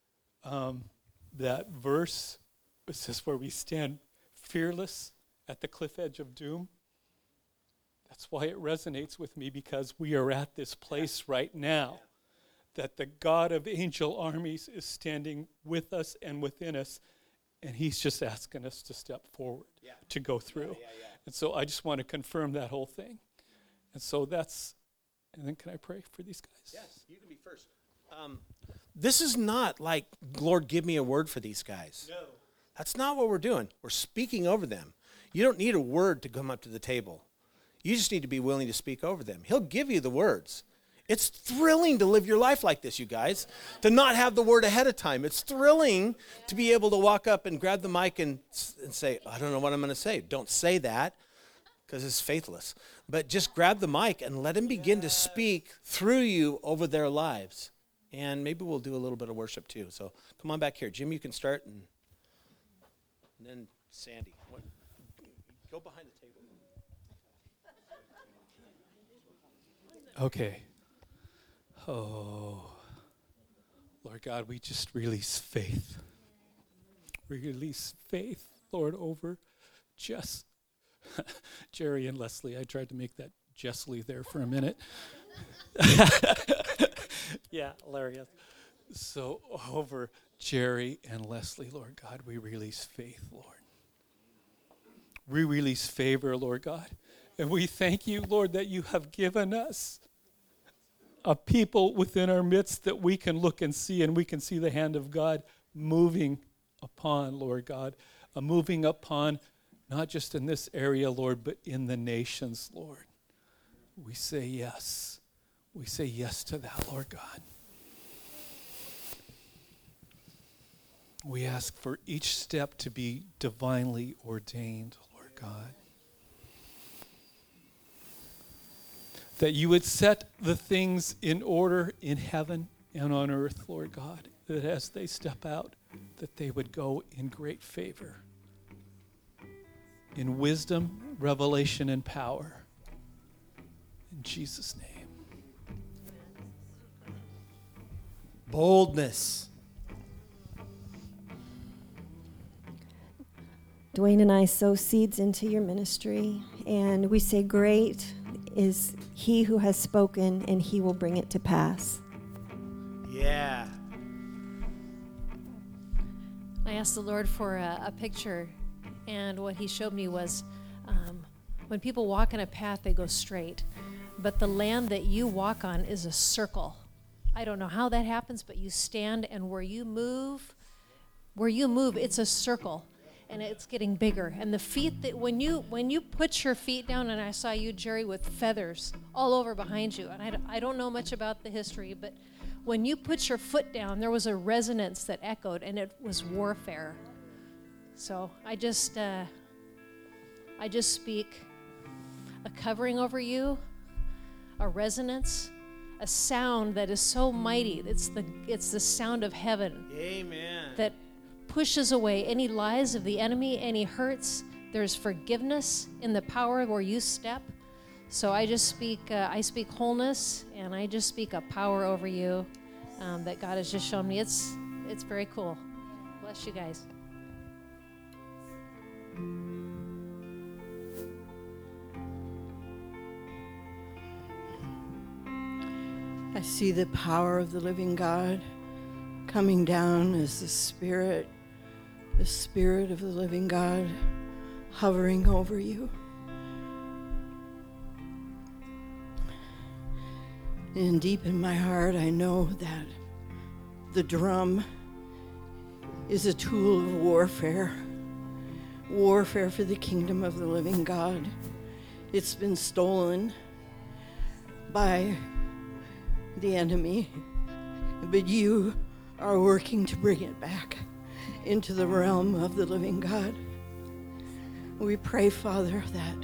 that verse, it says where we stand fearless at the cliff edge of doom. That's why it resonates with me because we are at this place right now. That the God of angel armies is standing with us and within us, and he's just asking us to step forward, to go through. And so I just want to confirm that whole thing. And so and then can I pray for these guys? Yes, you can be first. This is not like, Lord, give me a word for these guys. No. That's not what we're doing. We're speaking over them. You don't need a word to come up to the table. You just need to be willing to speak over them. He'll give you the words. It's thrilling to live your life like this, you guys, to not have the word ahead of time. It's thrilling to be able to walk up and grab the mic and say, I don't know what I'm going to say. Don't say that because it's faithless. But just grab the mic and let him begin to speak through you over their lives. And maybe we'll do a little bit of worship too. So come on back here. Jim, you can start. And then Sandy. Go behind the table. Okay. Oh, Lord God, we just release faith. We release faith, Lord, over Jess, Jerry and Leslie. I tried to make that Jessly there for a minute. Yeah, hilarious. So over Jerry and Leslie, Lord God, we release faith, Lord. We release favor, Lord God. And we thank you, Lord, that you have given us a people within our midst that we can look and see, and we can see the hand of God moving upon, Lord God, a moving upon not just in this area, Lord, but in the nations, Lord. We say yes. We say yes to that, Lord God. We ask for each step to be divinely ordained, Lord God. That you would set the things in order in heaven and on earth, Lord God, that as they step out, that they would go in great favor, in wisdom, revelation, and power. In Jesus' name. Boldness. Dwayne and I sow seeds into your ministry, and we say, great is he who has spoken, and he will bring it to pass. Yeah. I asked the Lord for a picture, and what he showed me was when people walk in a path, they go straight. But the land that you walk on is a circle. I don't know how that happens, but you stand, and where you move, it's a circle. And it's getting bigger. And the feet that when you put your feet down, and I saw you, Jerry, with feathers all over behind you. And I don't know much about the history, but when you put your foot down, there was a resonance that echoed, and it was warfare. So I just speak a covering over you, a resonance, a sound that is so mighty. It's the sound of heaven. Amen. That pushes away any lies of the enemy, any hurts. There's forgiveness in the power where you step. So I just speak, I speak wholeness, and I just speak a power over you that God has just shown me. It's very cool. Bless you guys. I see the power of the living God coming down as the Spirit of the living God hovering over you. And deep in my heart, I know that the drum is a tool of warfare for the kingdom of the living God. It's been stolen by the enemy, but you are working to bring it back into the realm of the living God. We pray, Father, that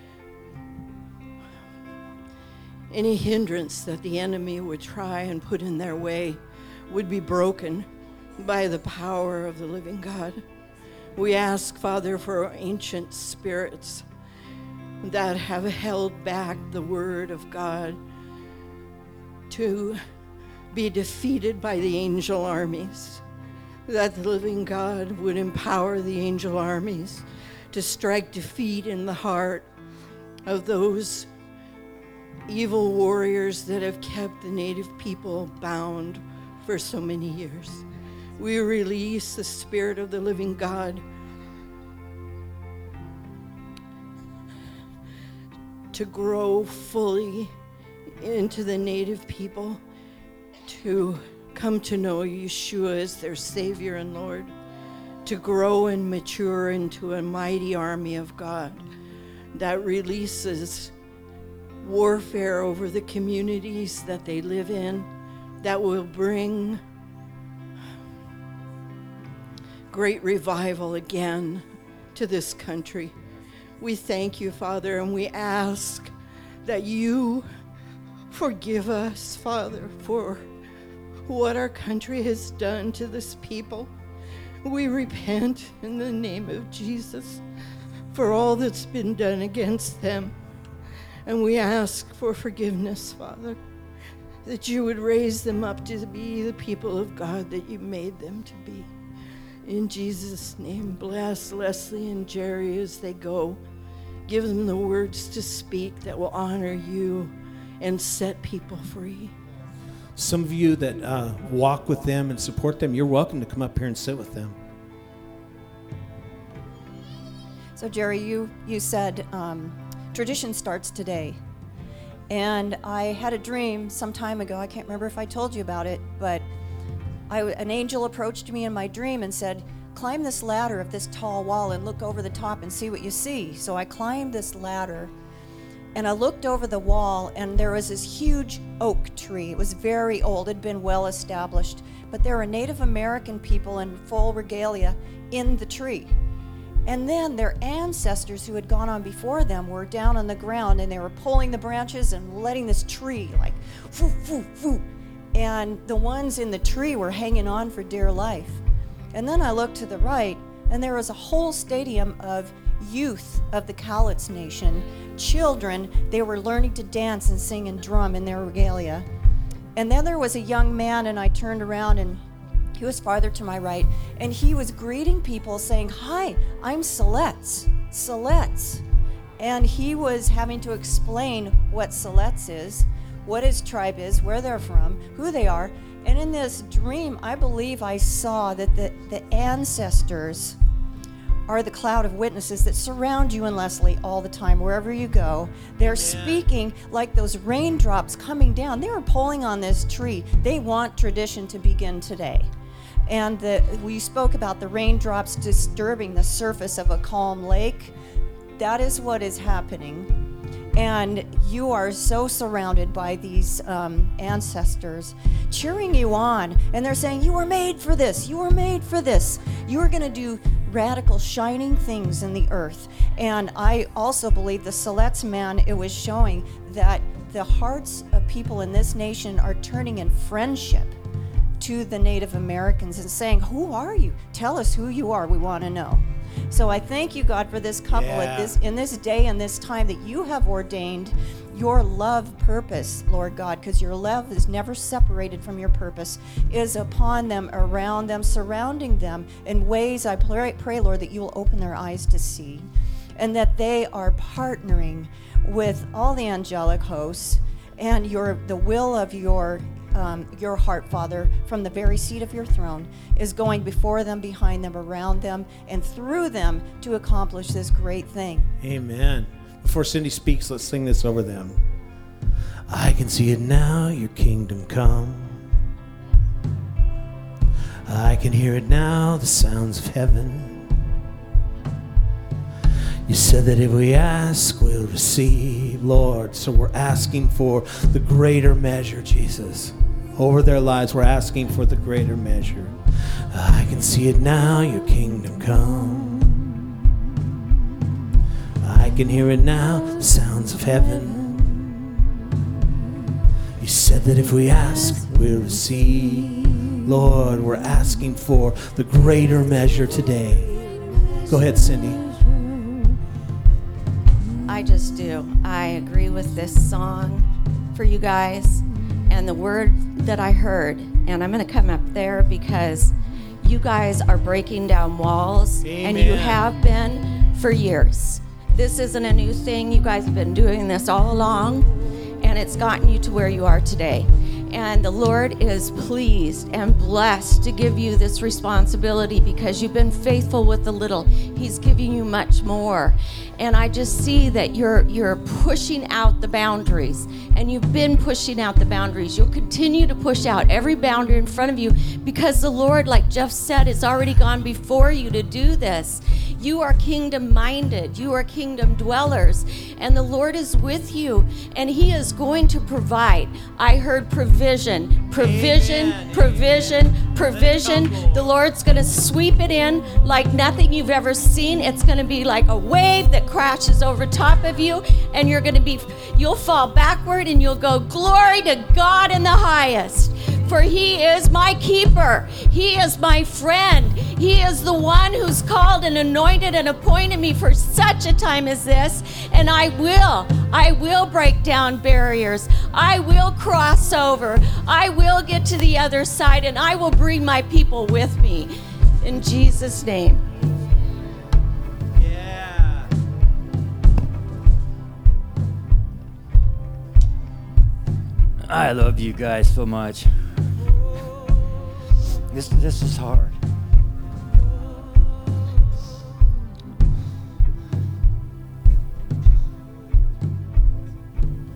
any hindrance that the enemy would try and put in their way would be broken by the power of the living God. We ask, Father, for ancient spirits that have held back the word of God to be defeated by the angel armies, that the living God would empower the angel armies to strike defeat in the heart of those evil warriors that have kept the native people bound for so many years. We release the Spirit of the living God to grow fully into the native people, to come to know Yeshua as their Savior and Lord, to grow and mature into a mighty army of God that releases warfare over the communities that they live in, that will bring great revival again to this country. We thank you, Father, and we ask that you forgive us, Father, for what our country has done to this people. We repent in the name of Jesus for all that's been done against them. And we ask for forgiveness, Father, that you would raise them up to be the people of God that you made them to be. In Jesus' name, bless Leslie and Jerry as they go. Give them the words to speak that will honor you and set people free. Some of you that walk with them and support them, you're welcome to come up here and sit with them. So Jerry, you said tradition starts today. And I had a dream some time ago. I can't remember if I told you about it, but an angel approached me in my dream and said, climb this ladder of this tall wall and look over the top and see what you see. So I climbed this ladder and I looked over the wall, and there was this huge oak tree. It was very old, it had been well established, but there were Native American people in full regalia in the tree. And then their ancestors who had gone on before them were down on the ground, and they were pulling the branches and letting this tree like foo, foo, foo. And the ones in the tree were hanging on for dear life. And then I looked to the right, and there was a whole stadium of youth of the Cowlitz Nation, children. They were learning to dance and sing and drum in their regalia. And then there was a young man, and I turned around, and he was farther to my right, and he was greeting people saying, "Hi, I'm Siletz." And he was having to explain what Siletz is, what his tribe is, where they're from, who they are. And in this dream, I believe I saw that the ancestors are the cloud of witnesses that surround you and Leslie all the time, wherever you go. They're speaking like those raindrops coming down. They were pulling on this tree. They want tradition to begin today. And we spoke about the raindrops disturbing the surface of a calm lake. That is what is happening. And you are so surrounded by these ancestors cheering you on. And they're saying, you were made for this. You were made for this. You are going to do radical, shining things in the earth. And I also believe the Siletz man, it was showing that the hearts of people in this nation are turning in friendship to the Native Americans and saying, who are you? Tell us who you are. We want to know. So I thank you, God, for this couple in this day and this time that you have ordained your love purpose, Lord God, because your love is never separated from your purpose, is upon them, around them, surrounding them in ways I pray, Lord, that you will open their eyes to see, and that they are partnering with all the angelic hosts and the will of your heart, Father, from the very seat of your throne, is going before them, behind them, around them, and through them to accomplish this great thing. Amen. Before Cindy speaks, let's sing this over them. I can see it now, your kingdom come. I can hear it now, the sounds of heaven. You said that if we ask, we'll receive, Lord. So we're asking for the greater measure, Jesus. Over their lives, we're asking for the greater measure. I can see it now, your kingdom come. I can hear it now, the sounds of heaven. You said that if we ask, we'll receive. Lord, we're asking for the greater measure today. Go ahead, Cindy. I just do. I agree with this song for you guys and the word that I heard. And I'm going to come up there because you guys are breaking down walls. Amen. And you have been for years. This isn't a new thing. You guys have been doing this all along, and it's gotten you to where you are today. And the Lord is pleased and blessed to give you this responsibility because you've been faithful with the little. He's giving you much more. And I just see that you're pushing out the boundaries, and you've been pushing out the boundaries. You'll continue to push out every boundary in front of you because the Lord, like Jeff said, has already gone before you to do this. You are kingdom-minded. You are kingdom dwellers, and the Lord is with you, and He is going to provide. I heard provision, provision, Amen. provision, provision. The Lord's going to sweep it in like nothing you've ever seen. It's going to be like a wave that crashes over top of you, and you'll fall backward, and you'll go, glory to God in the highest. For He is my keeper. He is my friend. He is the one who's called and anointed and appointed me for such a time as this. And I will break down barriers. I will cross over. I will get to the other side, and I will bring my people with me. In Jesus' name. Yeah. I love you guys so much. This is hard.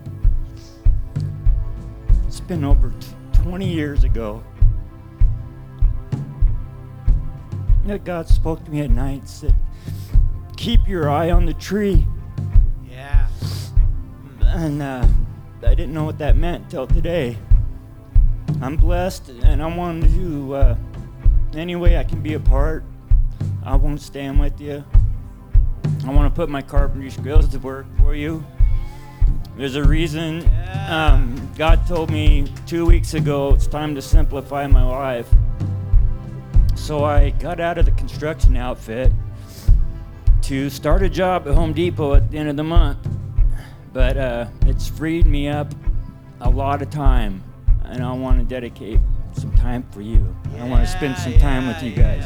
It's been over 20 years ago. that God spoke to me at night and said, keep your eye on the tree. Yeah. And I didn't know what that meant until today. I'm blessed, and I wanted to, any way I can be a part, I want to stand with you. I want to put my carpentry skills to work for you. There's a reason. God told me 2 weeks ago it's time to simplify my life. So I got out of the construction outfit to start a job at Home Depot at the end of the month. But it's freed me up a lot of time, and I want to dedicate some time for you. I want to spend some time with you guys.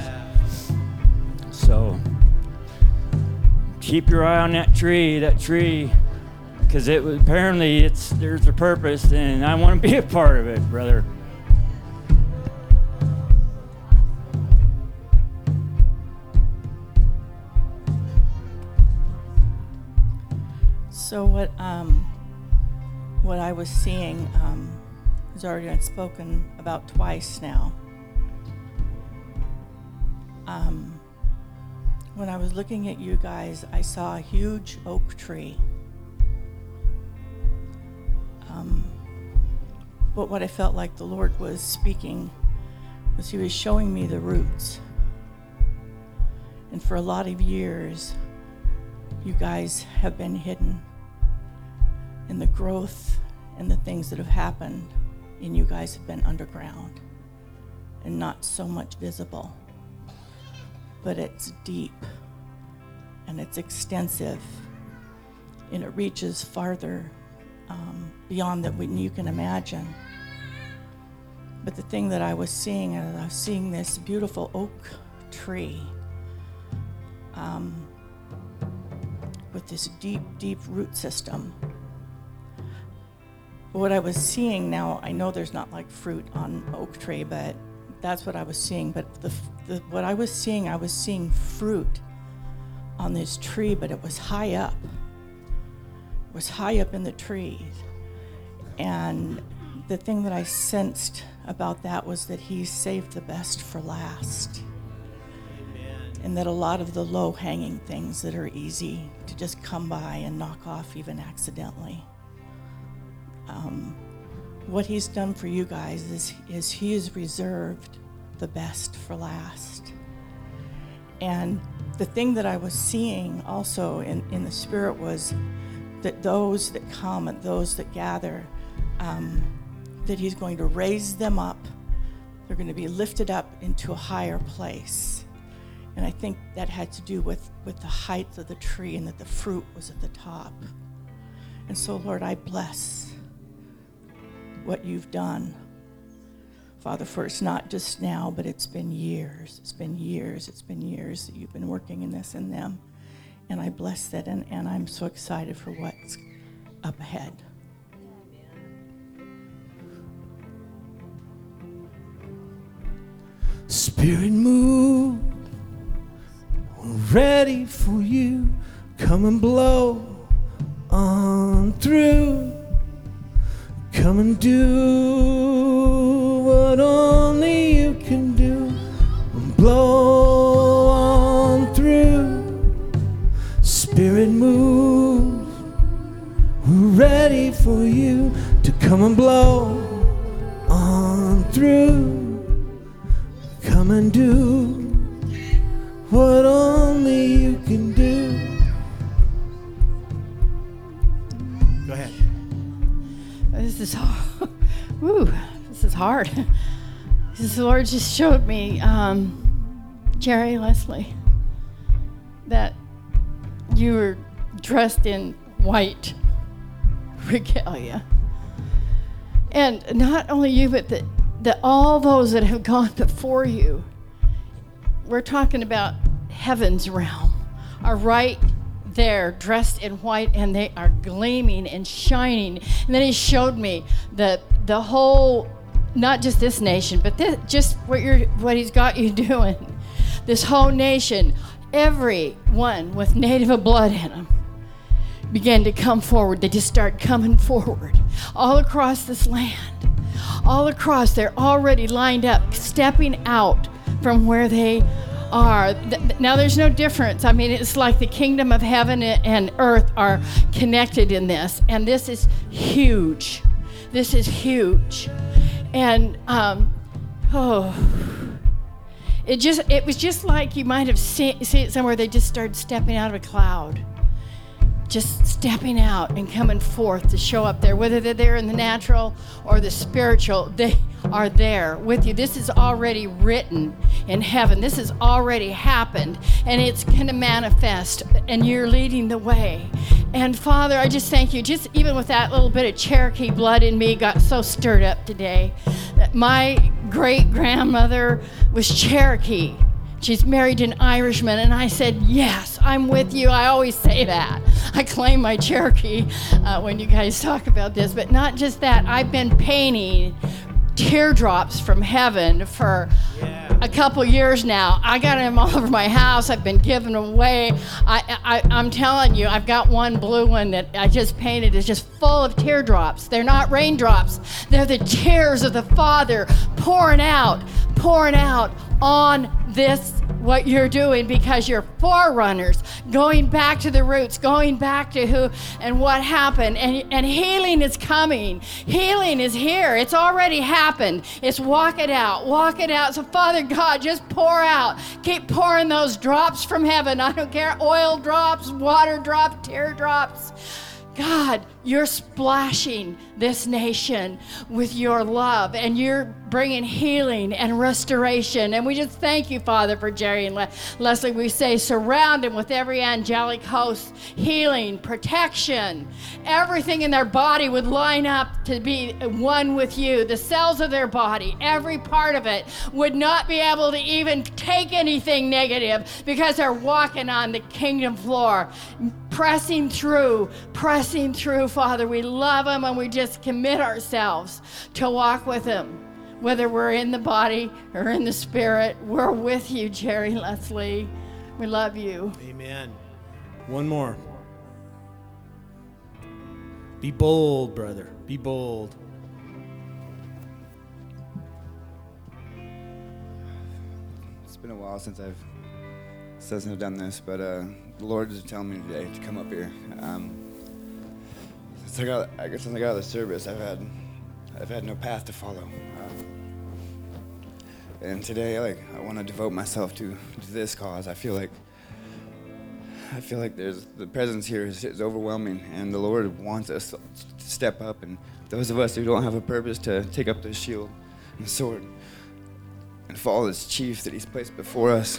So keep your eye on that tree, because it was apparently there's a purpose, and I want to be a part of it, brother. So what I was seeing has already been spoken about twice now. When I was looking at you guys, I saw a huge oak tree. But what I felt like the Lord was speaking was He was showing me the roots. And for a lot of years, you guys have been hidden. And the growth and the things that have happened in you guys have been underground and not so much visible. But it's deep and it's extensive and it reaches farther beyond that you can imagine. But the thing that I was seeing, I was seeing this beautiful oak tree with this deep, deep root system. What I was seeing now, I know there's not like fruit on oak tree, but that's what I was seeing. But what I was seeing fruit on this tree, but it was high up. It was high up in the trees. And the thing that I sensed about that was that He saved the best for last. Amen. And that a lot of the low-hanging things that are easy to just come by and knock off even accidentally. What He's done for you guys is He has reserved the best for last. And the thing that I was seeing also in the Spirit was that those that come and those that gather, that He's going to raise them up. They're going to be lifted up into a higher place. And I think that had to do with the height of the tree and that the fruit was at the top. And so, Lord, I bless what You've done, Father, for it's not just now, but it's been years. It's been years that You've been working in this in them. And I bless that, and I'm so excited for what's up ahead. Spirit move, we're ready for You. Come and blow on through. Come and do what only You can do. Blow on through. Spirit move, we're ready for You to come and blow on through. Come and do what only You can do. Go ahead. This is hard. Woo, this is hard. The Lord just showed me, Jerry Leslie, that you were dressed in white regalia. And not only you, but that all those that have gone before you, we're talking about heaven's realm, are right there dressed in white, and they are gleaming and shining. And then He showed me the whole, not just this nation, but just what He's got you doing. This whole nation, everyone with native blood in them began to come forward. They just start coming forward all across this land. All across, they're already lined up, stepping out from where they are. Now there's no difference. I mean, it's like the kingdom of heaven and earth are connected in this. And this is huge. This is huge. And, it was just like you might have seen it somewhere. They just started stepping out of a cloud. Just stepping out and coming forth to show up there, whether they're there in the natural or the spiritual, they are there with you. This is already written in heaven. This has already happened, and it's going to manifest, and you're leading the way. And Father, I just thank you. Just even with that little bit of Cherokee blood in me, got so stirred up today. My great-grandmother was Cherokee. She's married to an Irishman, and I said, yes, I'm with you. I always say that. I claim my Cherokee when you guys talk about this, but not just that. I've been painting teardrops from heaven for a couple years now. I got them all over my house. I've been giving them away. I'm telling you, I've got one blue one that I just painted. It's just full of teardrops. They're not raindrops. They're the tears of the Father pouring out on this, what you're doing, because you're forerunners, going back to the roots, going back to who and what happened, and healing is coming. Healing is here. It's already happened. It's walk it out. So Father God, just pour out. Keep pouring those drops from heaven. I don't care, oil drops, water drops, tear drops. God, you're splashing this nation with your love, and you're bringing healing and restoration. And we just thank you, Father, for Jerry and Leslie. We say surround them with every angelic host, healing, protection. Everything in their body would line up to be one with you. The cells of their body, every part of it, would not be able to even take anything negative because they're walking on the kingdom floor, pressing through, Father. We love them, and we just commit ourselves to walk with them. Whether we're in the body or in the spirit, we're with you, Jerry Leslie. We love you. Amen. One more. Be bold, brother. Be bold. It's been a while since I've done this, but the Lord is telling me today to come up here. Since I got out of the service, I've had no path to follow. And today, I want to devote myself to this cause. I feel like there's the presence here is overwhelming, and the Lord wants us to step up. And those of us who don't have a purpose, to take up the shield and sword and follow this chief that He's placed before us,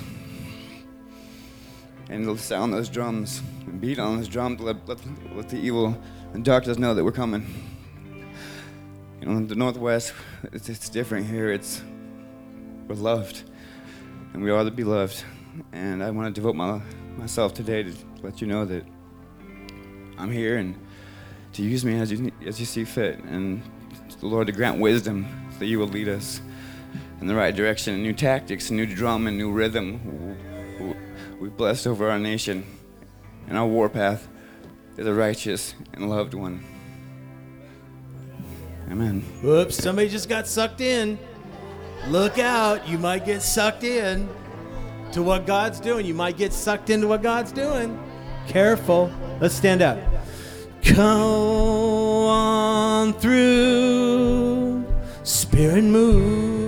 and sound those drums and beat on those drums. Let the evil and darkness know that we're coming. You know, in the Northwest, it's different here. We're loved, and we are the beloved. And I want to devote myself today to let you know that I'm here, and to use me as you see fit, and the Lord to grant wisdom so that you will lead us in the right direction, and new tactics, new drum, and new rhythm. We blessed over our nation, and our warpath is a righteous and loved one. Amen. Whoops, somebody just got sucked in. Look out, you might get sucked in to what God's doing. You might get sucked into what God's doing. Careful. Let's stand up. Come on through, Spirit move.